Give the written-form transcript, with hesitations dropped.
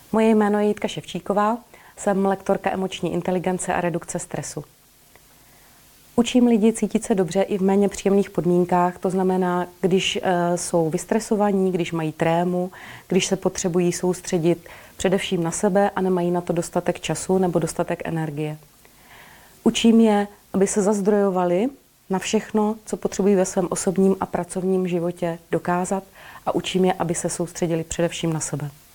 Moje jméno je Jitka Ševčíková, jsem lektorka emoční inteligence a redukce stresu. Učím lidi cítit se dobře i v méně příjemných podmínkách, to znamená, když jsou vystresovaní, když mají trému, když se potřebují soustředit především na sebe a nemají na to dostatek času nebo dostatek energie. Učím je, aby se zazdrojovali na všechno, co potřebují ve svém osobním a pracovním životě dokázat, a učím je, aby se soustředili především na sebe.